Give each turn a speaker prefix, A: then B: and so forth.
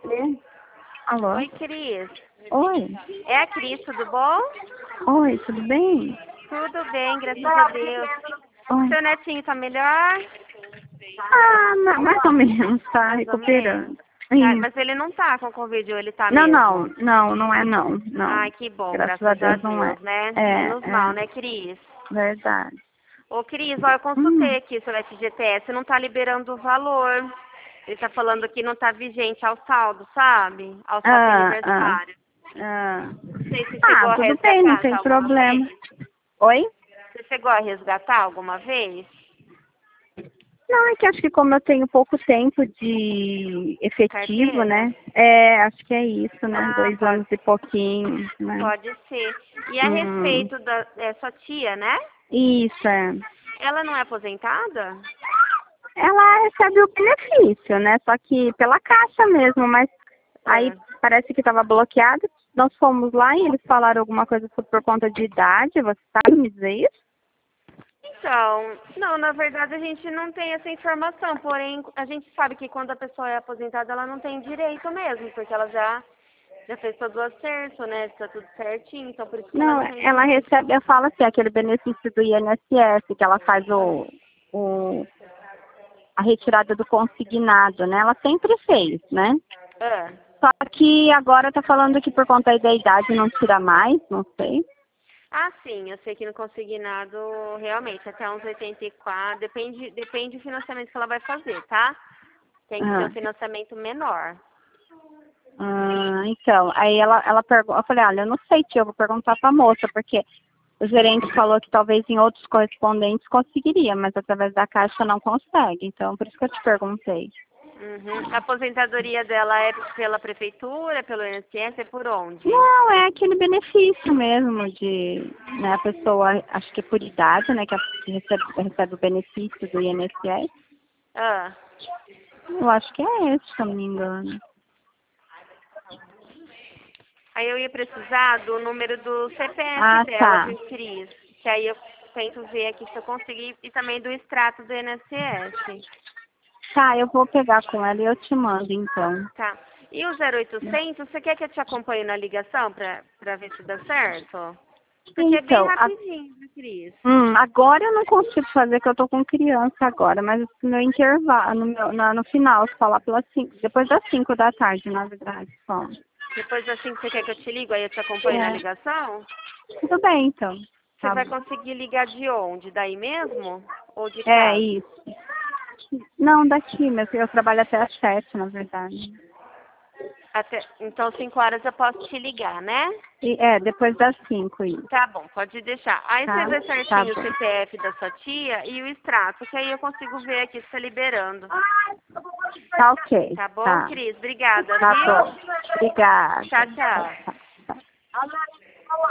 A: Alô?
B: Oi, Cris.
A: Oi.
B: É a Cris, tudo bom?
A: Oi, tudo bem?
B: Tudo bem, graças a Deus.
A: Oi.
B: Seu netinho tá melhor?
A: Mais ou menos, tá
B: Mais ou menos.
A: recuperando.
B: Tá,
A: Sim.
B: mas ele não tá com Covid, ou ele tá
A: Não,
B: mesmo?
A: não é não, não.
B: Ai, que bom,
A: Graças a
B: graças a
A: Deus não é.
B: Deus, né? Menos mal, né,
A: É,
B: Cris?
A: verdade.
B: Ô, Cris, ó, eu consultei aqui sobre FGTS, não tá liberando o valor. Ele tá falando que não tá vigente ao saldo, sabe? Ao saldo
A: Ah, ah,
B: aniversário.
A: ah.
B: Não sei se chegou a
A: Tudo bem, não
B: resgatar
A: tem
B: já alguma
A: problema.
B: vez.
A: Oi?
B: Você chegou a resgatar alguma vez?
A: Não, é que acho que como eu tenho pouco tempo de efetivo,
B: Carteira?
A: né? Acho que é isso, né?
B: Ah,
A: 2 anos e pouquinho, né?
B: pode ser. E a
A: Hum,
B: respeito da sua tia, né?
A: isso, é.
B: Ela não é aposentada?
A: Ela recebe o benefício, né? Só que pela caixa mesmo, mas aí
B: Ah.
A: parece que estava bloqueado. Nós fomos lá e eles falaram alguma coisa por conta de idade, você sabe me dizer isso?
B: Então, não, na verdade a gente não tem essa informação, porém a gente sabe que quando a pessoa é aposentada ela não tem direito mesmo, porque ela já fez todo o acerto, né? Está tudo certinho, então por isso que ela
A: Não,
B: não tem
A: ela
B: direito.
A: recebe, eu falo assim, aquele benefício do INSS, que ela faz o, a retirada do consignado, né? Ela sempre fez, né?
B: Ah.
A: Só que agora tá falando que por conta da idade não tira mais, não sei.
B: Ah, sim, eu sei que no consignado, realmente, até uns 84, depende do financiamento que ela vai fazer, tá? Tem que ser um
A: Ah.
B: financiamento menor.
A: Então, aí ela perguntou, eu falei, olha, eu não sei, tia, eu vou perguntar pra moça, porque o gerente falou que talvez em outros correspondentes conseguiria, mas através da caixa não consegue, então por isso que eu te perguntei.
B: Uhum. A aposentadoria dela é pela prefeitura, pelo INSS, é por onde?
A: Não, é aquele benefício mesmo de, né, a pessoa, acho que é por idade, né, que recebe o benefício do INSS.
B: Ah,
A: Eu acho que é esse, se eu não me engano.
B: aí eu ia precisar do número do CPF
A: Ah,
B: dela,
A: tá.
B: viu, Cris? Que aí eu tento ver aqui se eu conseguir, e também do extrato do INSS.
A: Tá, eu vou pegar com ela e eu te mando, então.
B: Tá. E o 0800, você quer que eu te acompanhe na ligação pra ver se dá certo? Porque é bem
A: Então,
B: rapidinho, viu, Cris?
A: agora eu não consigo fazer, que eu tô com criança agora, mas no meu intervalo, no final, se falar pelas 5, depois das 5 da tarde, na verdade, só.
B: Depois assim que você quer que eu te ligo, aí eu te acompanho na
A: É,
B: ligação?
A: tudo bem, então.
B: Você
A: Tá
B: vai
A: bom.
B: conseguir ligar de onde? Daí mesmo? Ou de
A: É
B: casa?
A: isso. Não, daqui, eu trabalho até às 7, na verdade.
B: Então, 5 horas eu posso te ligar, né?
A: Depois das 5, isso.
B: Tá bom, pode deixar. Aí você
A: Tá?
B: vê
A: Tá
B: certinho o
A: bom.
B: CPF da sua tia e o extrato, que aí eu consigo ver aqui se tá liberando.
A: Tá ok.
B: Tá bom,
A: Tá.
B: Cris? Obrigada,
A: Tá bom.
B: viu?
A: Obrigada.
B: Tchau,
A: Tá,
B: tchau.
A: tá, tá.